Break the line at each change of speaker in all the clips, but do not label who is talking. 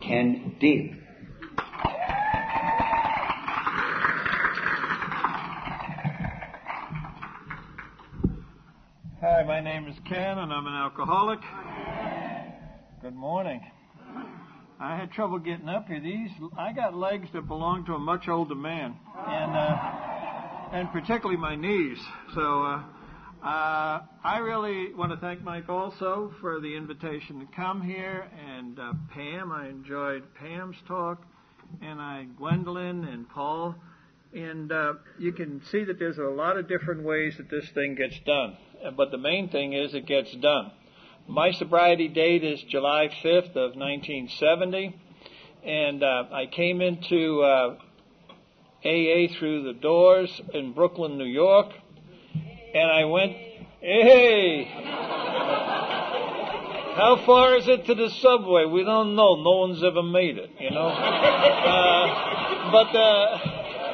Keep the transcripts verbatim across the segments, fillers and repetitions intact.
Ken Dean.
Hi, my name is Ken, and I'm an alcoholic. Good morning. I had trouble getting up here. These, I got legs that belong to a much older man, and uh, and particularly my knees. So uh, uh, I really want to thank Mike also for the invitation to come here, and uh, Pam. I enjoyed Pam's talk, and I Gwendolyn and Paul. And uh, you can see that there's a lot of different ways that this thing gets done. But the main thing is it gets done. My sobriety date is July fifth of nineteen seventy. And uh, I came into uh, A A through the doors in Brooklyn, New York. And I went, hey! How far is it to the subway? We don't know. No one's ever made it, you know. Uh, but... Uh,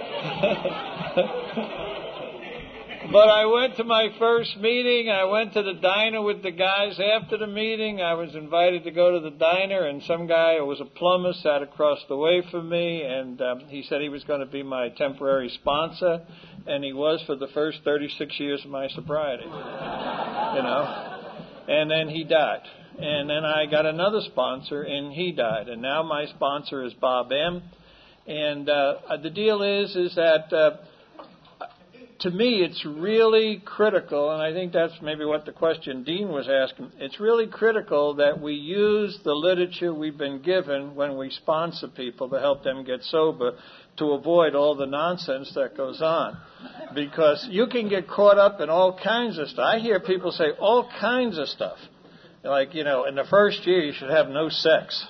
But I went to my first meeting. I went to the diner with the guys after the meeting. I was invited to go to the diner, and some guy who was a plumber sat across the way from me, and um, he said he was going to be my temporary sponsor, and he was for the first thirty-six years of my sobriety, you know. And then he died. And then I got another sponsor, and he died. And now my sponsor is Bob M. And uh, the deal is, is that... Uh, To me, it's really critical, and I think that's maybe what the question Dean was asking. It's really critical that we use the literature we've been given when we sponsor people to help them get sober, to avoid all the nonsense that goes on. Because you can get caught up in all kinds of stuff. I hear people say all kinds of stuff. Like, you know, in the first year you should have no sex.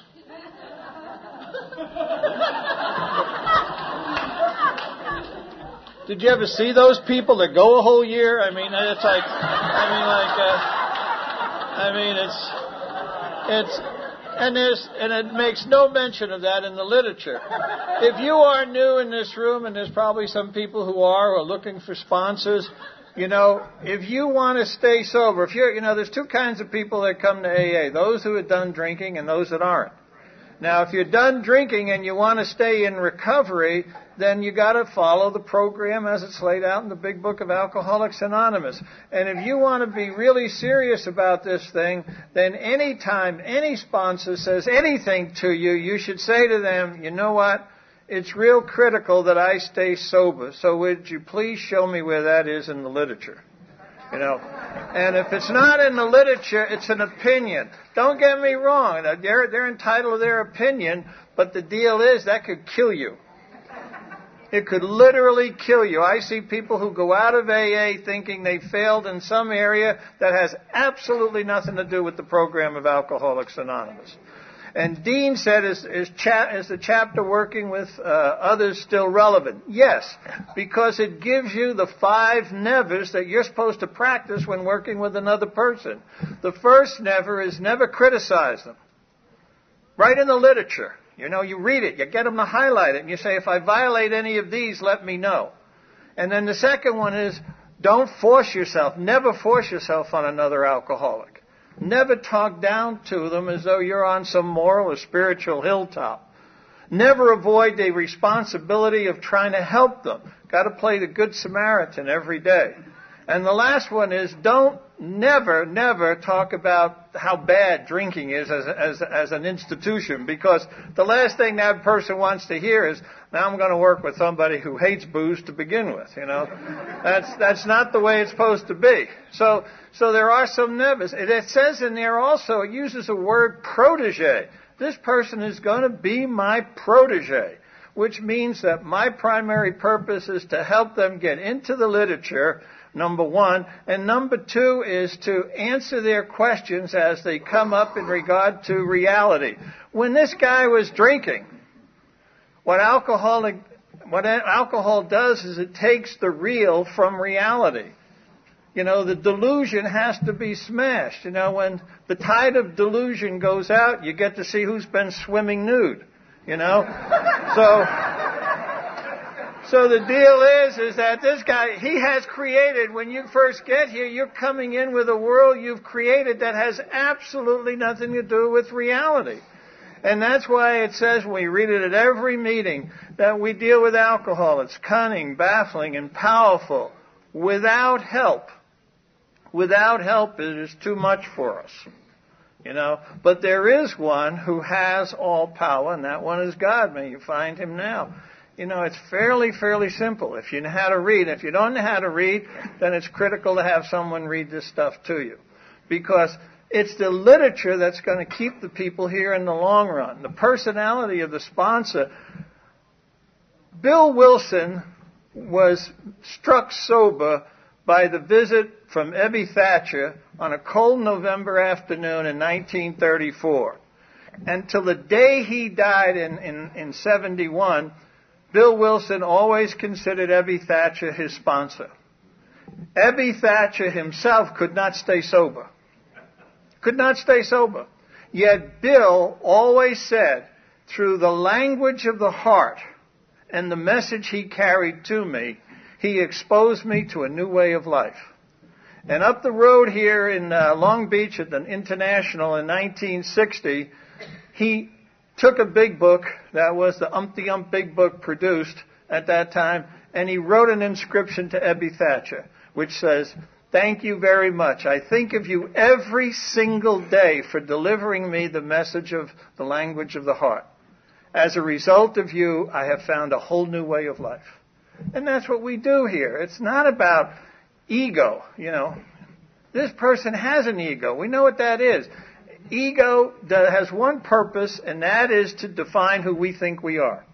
Did you ever see those people that go a whole year? I mean, it's like, I mean, like, uh, I mean, it's, it's, and there's, and it makes no mention of that in the literature. If you are new in this room, and there's probably some people who are, who are looking for sponsors, you know, if you want to stay sober, if you're, you know, there's two kinds of people that come to A A, those who are done drinking and those that aren't. Now, if you're done drinking and you want to stay in recovery, then you got to follow the program as it's laid out in the Big Book of Alcoholics Anonymous. And if you want to be really serious about this thing, then any time any sponsor says anything to you, you should say to them, you know what, it's real critical that I stay sober. So would you please show me where that is in the literature? You know, and if it's not in the literature, it's an opinion. Don't get me wrong. They're, they're entitled to their opinion, but the deal is that could kill you. It could literally kill you. I see people who go out of A A thinking they failed in some area that has absolutely nothing to do with the program of Alcoholics Anonymous. And Dean said, is, is, cha- is the chapter working with uh, others still relevant? Yes, because it gives you the five nevers that you're supposed to practice when working with another person. The first never is never criticize them. Right in the literature. You know, you read it, you get them to highlight it, and you say, if I violate any of these, let me know. And then the second one is, don't force yourself, never force yourself on another alcoholic. Never talk down to them as though you're on some moral or spiritual hilltop. Never avoid the responsibility of trying to help them. Got to play the Good Samaritan every day. And the last one is, don't never, never talk about how bad drinking is as, as, as an institution, because the last thing that person wants to hear is, now I'm going to work with somebody who hates booze to begin with, you know. That's, that's not the way it's supposed to be. So, so there are some nevers. It, it says in there also, it uses the word protege. This person is going to be my protege, which means that my primary purpose is to help them get into the literature, number one, and number two is to answer their questions as they come up in regard to reality. When this guy was drinking, what alcoholic, what alcohol does is it takes the real from reality. You know, the delusion has to be smashed. You know, when the tide of delusion goes out, you get to see who's been swimming nude. You know, so. So the deal is, is that this guy, he has created, when you first get here, you're coming in with a world you've created that has absolutely nothing to do with reality. And that's why it says, when we read it at every meeting, that we deal with alcohol. It's cunning, baffling, and powerful. Without help. Without help, it is too much for us. You know, but there is one who has all power, and that one is God. May you find him now. You know, it's fairly, fairly simple. If you know how to read, if you don't know how to read, then it's critical to have someone read this stuff to you. Because it's the literature that's going to keep the people here in the long run. The personality of the sponsor. Bill Wilson was struck sober by the visit from Ebby Thatcher on a cold November afternoon in nineteen thirty-four. Until the day he died in, in, in seventy-one, Bill Wilson always considered Ebby Thatcher his sponsor. Ebby Thatcher himself could not stay sober. Could not stay sober. Yet Bill always said, through the language of the heart and the message he carried to me, he exposed me to a new way of life. And up the road here in uh, Long Beach at the International in nineteen sixty, he took a big book, that was the Umpty Ump Big Book produced at that time, and he wrote an inscription to Ebby Thatcher, which says, "Thank you very much. I think of you every single day for delivering me the message of the language of the heart. As a result of you, I have found a whole new way of life." And that's what we do here. It's not about ego, you know. This person has an ego. We know what that is. Ego has one purpose, and that is to define who we think we are.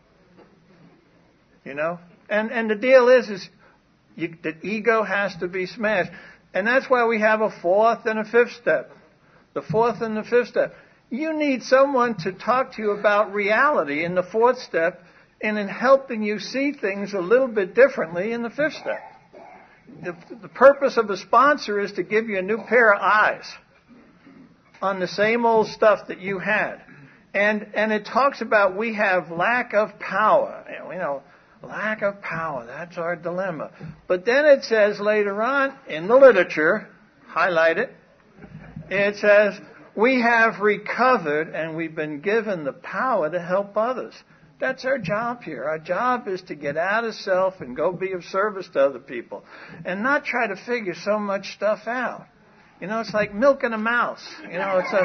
You know? And and the deal is, is you, the ego has to be smashed. And that's why we have a fourth and a fifth step. The fourth and the fifth step. You need someone to talk to you about reality in the fourth step, and in helping you see things a little bit differently in the fifth step. The, the purpose of a sponsor is to give you a new pair of eyes on the same old stuff that you had. And and it talks about we have lack of power. You know, lack of power, that's our dilemma. But then it says later on in the literature, highlight it, it says we have recovered and we've been given the power to help others. That's our job here. Our job is to get out of self and go be of service to other people and not try to figure so much stuff out. You know, it's like milking a mouse. You know, it's a,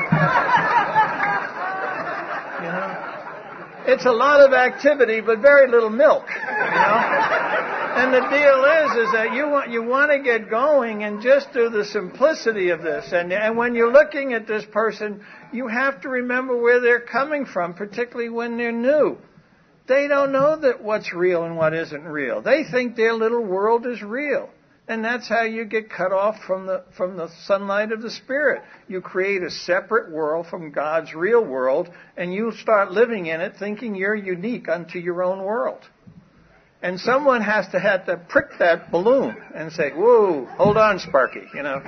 you know, it's a lot of activity but very little milk, you know. And the deal is, is that you want, you want to get going and just do the simplicity of this. And, and when you're looking at this person, you have to remember where they're coming from, particularly when they're new. They don't know that what's real and what isn't real. They think their little world is real. And that's how you get cut off from the from the sunlight of the Spirit. You create a separate world from God's real world, and you start living in it thinking you're unique unto your own world. And someone has to have to prick that balloon and say, "Whoa, hold on, Sparky," you know.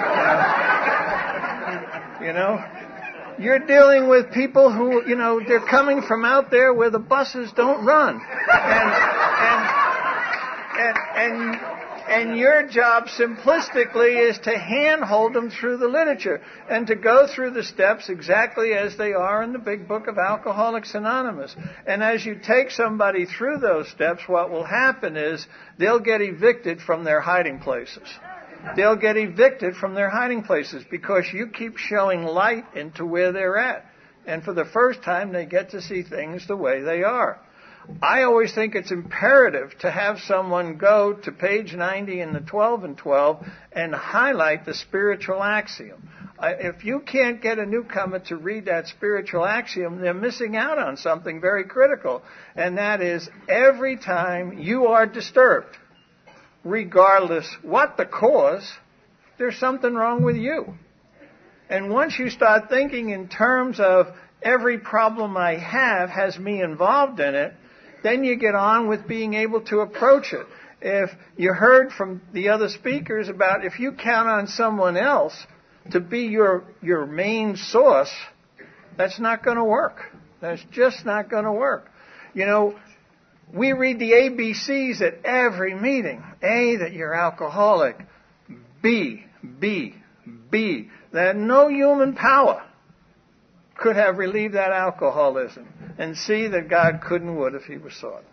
You know? You're dealing with people who, you know, they're coming from out there where the buses don't run. And, and, and, and, and your job simplistically is to handhold them through the literature and to go through the steps exactly as they are in the big book of Alcoholics Anonymous. And as you take somebody through those steps, what will happen is they'll get evicted from their hiding places. They'll get evicted from their hiding places because you keep showing light into where they're at. And for the first time, they get to see things the way they are. I always think it's imperative to have someone go to page ninety in the twelve and twelve and highlight the spiritual axiom. If you can't get a newcomer to read that spiritual axiom, they're missing out on something very critical. And that is, every time you are disturbed, regardless what the cause, there's something wrong with you. And once you start thinking in terms of every problem I have has me involved in it, then you get on with being able to approach it. If you heard from the other speakers about if you count on someone else to be your, your main source, that's not going to work. That's just not going to work. You know, we read the A B Cs at every meeting. A, that you're alcoholic. B, B, B, that no human power could have relieved that alcoholism, and see that God couldn't would if he was sought.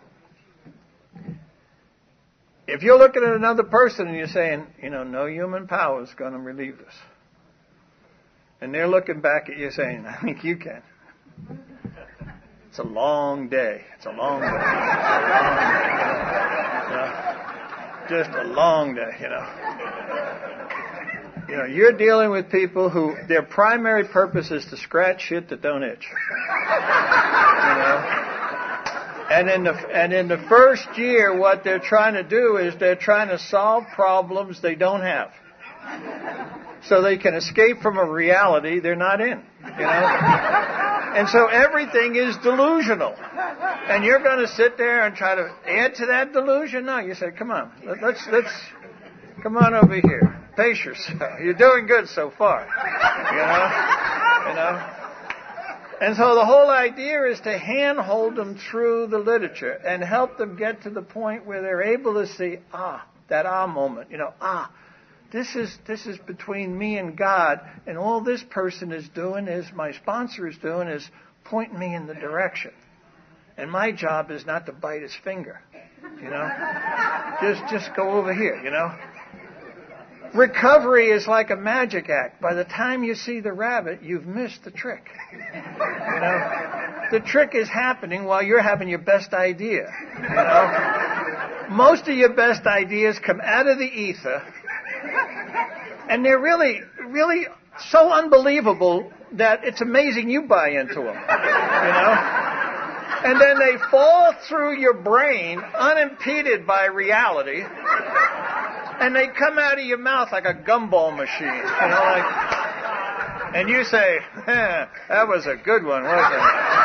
If you're looking at another person and you're saying, you know, no human power is going to relieve this, and they're looking back at you saying, I think you can. It's a long day. It's a long day. It's a long day. You know, just a long day, you know. You know, you're dealing with people who their primary purpose is to scratch shit that don't itch. You know? And in the and in the first year, what they're trying to do is they're trying to solve problems they don't have, so they can escape from a reality they're not in. You know, and so everything is delusional. And you're going to sit there and try to add to that delusion? No, you say, come on, let's let's come on over here. Pace yourself. You're doing good so far. You know, you know. And so the whole idea is to handhold them through the literature and help them get to the point where they're able to see, ah, that ah moment. You know, ah, this is this is between me and God, and all this person is doing is, my sponsor is doing is pointing me in the direction. And my job is not to bite his finger. You know, just just go over here. You know. Recovery is like a magic act. By the time you see the rabbit, you've missed the trick. You know, the trick is happening while you're having your best idea. You know, most of your best ideas come out of the ether, and they're really, really so unbelievable that it's amazing you buy into them. You know, and then they fall through your brain unimpeded by reality. And they come out of your mouth like a gumball machine, you know, like, and you say, eh, that was a good one, wasn't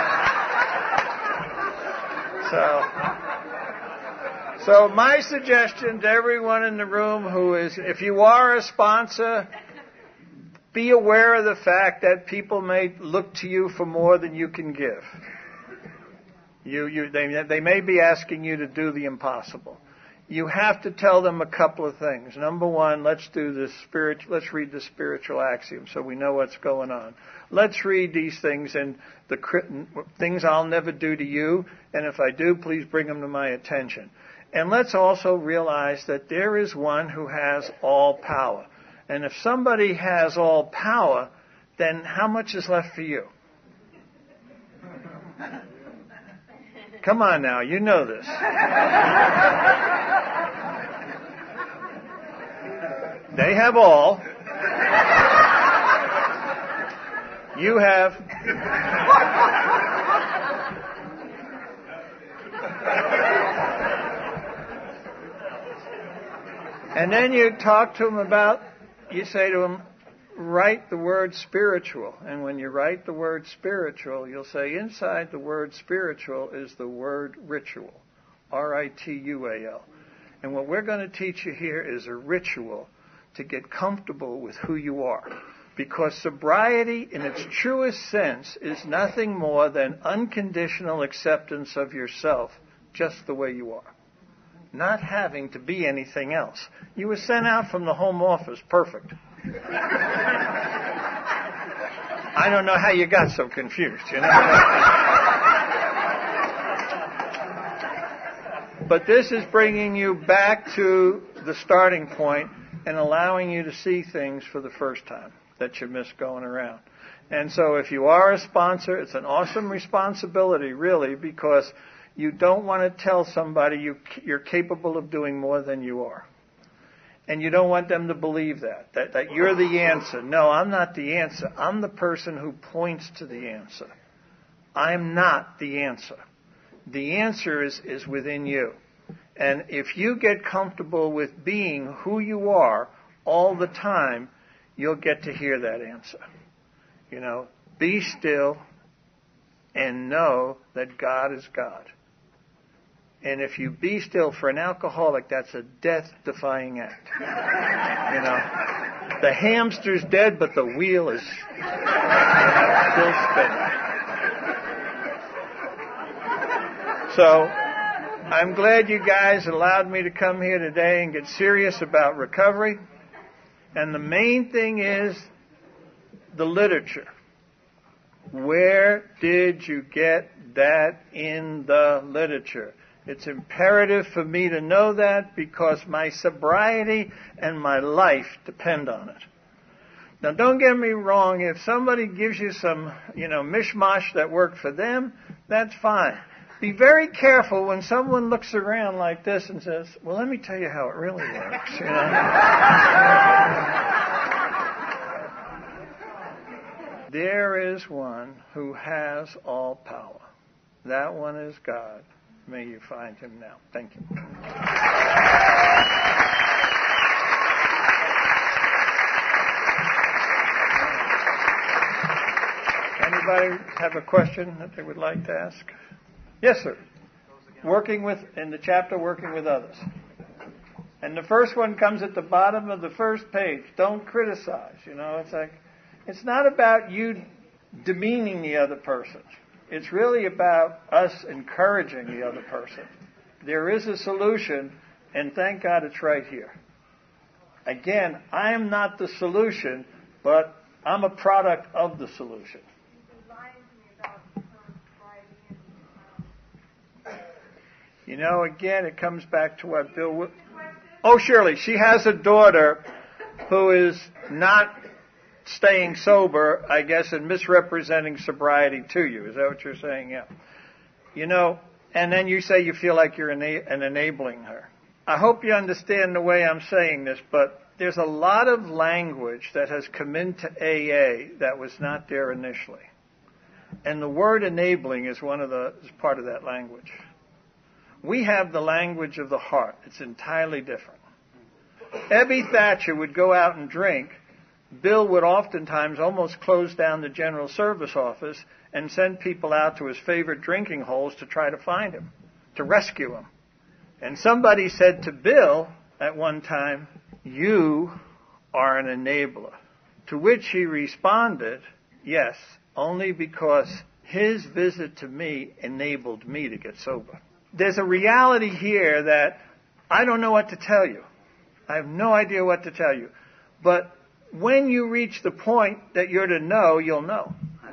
it? So, so my suggestion to everyone in the room who is, if you are a sponsor, be aware of the fact that people may look to you for more than you can give. You, you, they, they may be asking you to do the impossible. You have to tell them a couple of things. Number one, let's do this spirit. Let's read the spiritual axiom so we know what's going on. Let's read these things and the things I'll never do to you, and if I do, please bring them to my attention. And let's also realize that there is one who has all power. And if somebody has all power, then how much is left for you? Come on now, you know this. They have all. You have. And then you talk to them about, you say to them, write the word spiritual. And when you write the word spiritual, you'll say inside the word spiritual is the word ritual. R I T U A L. And what we're going to teach you here is a ritual to get comfortable with who you are. Because sobriety, in its truest sense, is nothing more than unconditional acceptance of yourself just the way you are. Not having to be anything else. You were sent out from the home office perfect. I don't know how you got so confused, you know. But this is bringing you back to the starting point and allowing you to see things for the first time that you missed going around. And so if you are a sponsor, it's an awesome responsibility, really, because you don't want to tell somebody you, you're capable of doing more than you are. And you don't want them to believe that, that, that you're the answer. No, I'm not the answer. I'm the person who points to the answer. I'm not the answer. The answer is, is within you. And if you get comfortable with being who you are all the time, you'll get to hear that answer. You know, be still and know that God is God. And if you be still for an alcoholic, that's a death-defying act. You know, the hamster's dead, but the wheel is still spinning. So, I'm glad you guys allowed me to come here today and get serious about recovery. And the main thing is the literature. Where did you get that in the literature? It's imperative for me to know that because my sobriety and my life depend on it. Now, don't get me wrong. If somebody gives you some, you know, mishmash that worked for them, that's fine. Be very careful when someone looks around like this and says, well, let me tell you how it really works. You know? There is one who has all power. That one is God. May you find him now. Thank you. Anybody have a question that they would like to ask? Yes, sir. Working with, in the chapter, working with others. And the first one comes at the bottom of the first page. Don't criticize. You know, it's like, it's not about you demeaning the other person. It's really about us encouraging the other person. There is a solution, and thank God it's right here. Again, I am not the solution, but I'm a product of the solution. You know, again, it comes back to what Bill... W- oh, Shirley, she has a daughter who is not staying sober, I guess, and misrepresenting sobriety to you. Is that what you're saying? Yeah. You know, and then you say you feel like you're ena- and enabling her. I hope you understand the way I'm saying this, but there's a lot of language that has come into A A that was not there initially. And the word enabling is one of the is part of that language. We have the language of the heart. It's entirely different. Ebby Thatcher would go out and drink. Bill would oftentimes almost close down the general service office and send people out to his favorite drinking holes to try to find him, to rescue him. And somebody said to Bill at one time, you are an enabler. To which he responded, yes, only because his visit to me enabled me to get sober. There's a reality here that I don't know what to tell you. I have no idea what to tell you. But when you reach the point that you're to know, you'll know.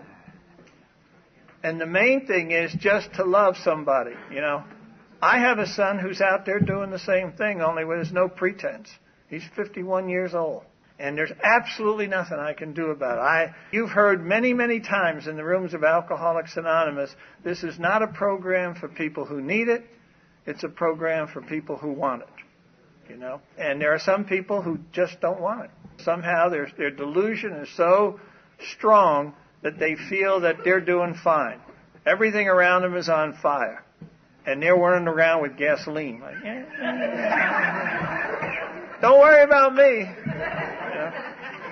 And the main thing is just to love somebody, you know. I have a son who's out there doing the same thing, only there's no pretense. He's fifty-one years old. And there's absolutely nothing I can do about it. I, you've heard many, many times in the rooms of Alcoholics Anonymous, this is not a program for people who need it. It's a program for people who want it. You know, and there are some people who just don't want it. Somehow their their delusion is so strong that they feel that they're doing fine. Everything around them is on fire, and they're running around with gasoline. Like, eh, eh. Don't worry about me. You know?